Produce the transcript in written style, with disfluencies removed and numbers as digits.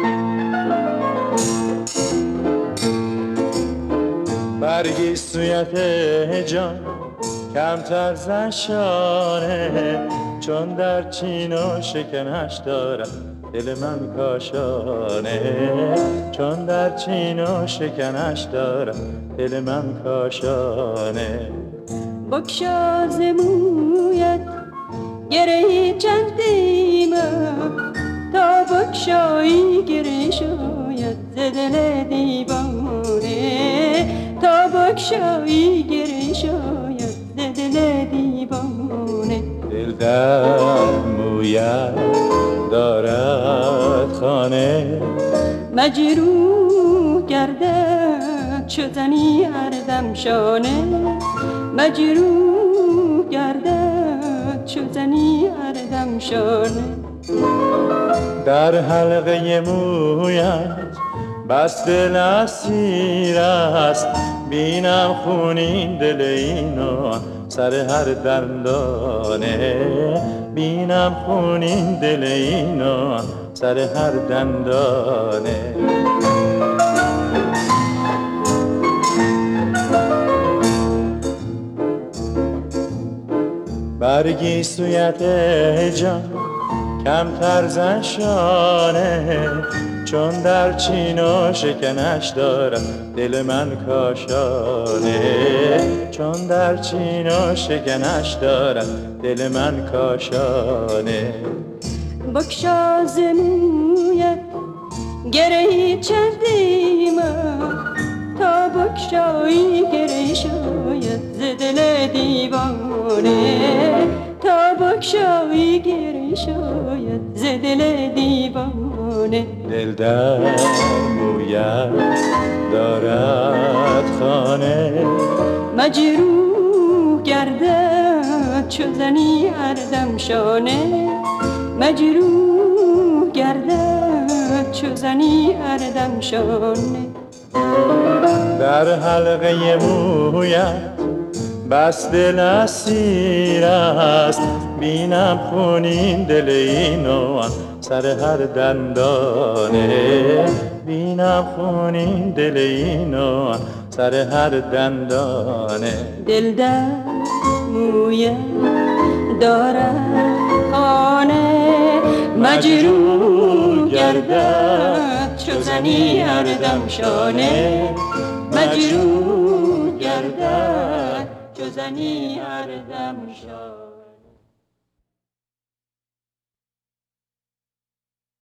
برگی سویت جان کمتر زشانه، چون در چین و شکنش دارم دل من کاشانه، چون در چین و شکنش دارم دل من کاشانه. بگشا ز مویت گره چندیم تا بگشایی گره شاید ز دل دیوانه، تا بگشایی گره شاید ز دل دیوانه. دل در مویت دارد خانه، مجروح گردد چو زنی هر دم شانه، مجروح گردد چو زنی هر دم شانه. در حلقه مویت بس دل اسیر است، بینم خونین دل اینو سر هر دندانه، بینم خونین دل اینو سر هر دندانه. برگی سویت جان کمتر زشانه، چون در چین و شکنش دارم دل من کاشانه، چون در چین و شکنش دارم دل من کاشانه. بگشا ز مویت گره چندیم تا بگشایی گره شاید ز دل دیوانه، تا بگشایی گره شاید ز دل دیوانه. دل در مویت دارد خانه، مجروح گردد چو زنی هر دم شانه، مجروح گردد چو زنی هر دم شانه. در حلقه مویت بس دل اسیر است، بینم خونین دل اینو سر هر دندانه، بینم خونین دل اینو سر هر دندانه. دل در مویت دارد خانه، مجروح گردد چو زنی هر دم شانه، مجروح گردد چو زنی هر دم شانه.